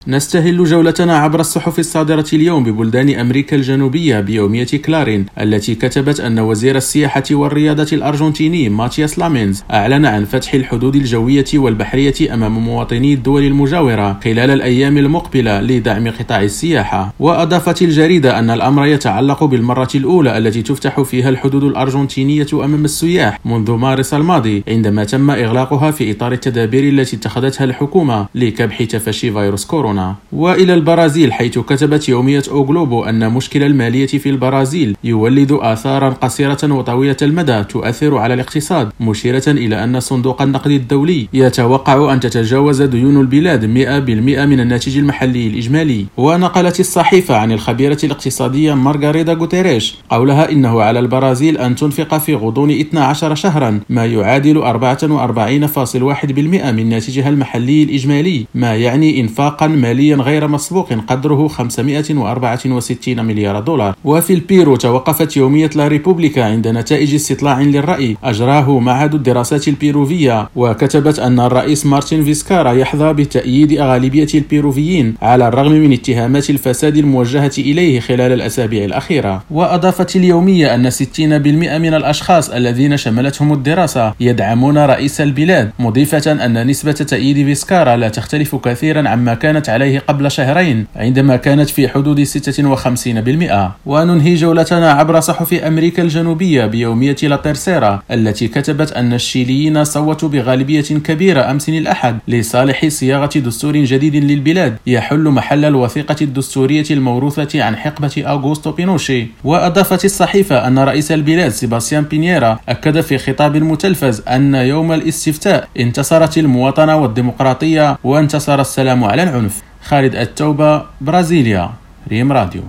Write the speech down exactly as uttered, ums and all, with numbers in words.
نستهل جولتنا عبر الصحف الصادرة اليوم ببلدان أمريكا الجنوبية بيومية كلارين التي كتبت أن وزير السياحة والرياضة الأرجنتيني ماتياس لامينز أعلن عن فتح الحدود الجوية والبحرية أمام مواطني الدول المجاورة خلال الأيام المقبلة لدعم قطاع السياحة. وأضافت الجريدة أن الأمر يتعلق بالمرة الأولى التي تفتح فيها الحدود الأرجنتينية أمام السياح منذ مارس الماضي، عندما تم إغلاقها في إطار التدابير التي اتخذتها الحكومة لكبح تفشي فيروس كورونا. وإلى البرازيل، حيث كتبت يومية أو جلوبو أن مشكل المالية في البرازيل يولد آثارا قصيرة وطويلة المدى تؤثر على الاقتصاد، مشيرة إلى أن صندوق النقد الدولي يتوقع أن تتجاوز ديون البلاد مئة بالمئة من الناتج المحلي الإجمالي. ونقلت الصحيفة عن الخبيرة الاقتصادية مارغاريدا غوتيريش قولها إنه على البرازيل أن تنفق في غضون اثنا عشر شهرا ما يعادل أربعة وأربعين فاصلة واحد بالمئة من ناتجها المحلي الإجمالي، ما يعني إنفاقا ماليا غير مسبوق قدره خمسمئة وأربعة وستين مليار دولار. وفي البيرو، توقفت يومية لا ريبوبليكا عند نتائج استطلاع للرأي أجراه معهد الدراسات البيروفية، وكتبت أن الرئيس مارتن فيسكارا يحظى بتأييد غالبية البيروفيين على الرغم من اتهامات الفساد الموجهة إليه خلال الأسابيع الأخيرة. وأضافت اليومية أن ستين بالمئة من الأشخاص الذين شملتهم الدراسة يدعمون رئيس البلاد، مضيفة أن نسبة تأييد فيسكارا لا تختلف كثيرا عما كانت عليه قبل شهرين عندما كانت في حدود ستة وخمسين بالمئة. وننهي جولتنا عبر صحف أمريكا الجنوبية بيومية لا تيرسيرا التي كتبت أن الشيليين صوتوا بغالبية كبيرة أمس الأحد لصالح صياغة دستور جديد للبلاد يحل محل الوثيقة الدستورية الموروثة عن حقبة أوغوستو بينوشي. وأضافت الصحيفة أن رئيس البلاد سيباستيان بينيرا أكد في خطاب متلفز أن يوم الاستفتاء انتصرت المواطنة والديمقراطية وانتصر السلام على العنف. خالد التوبة، برازيليا، ريم راديو.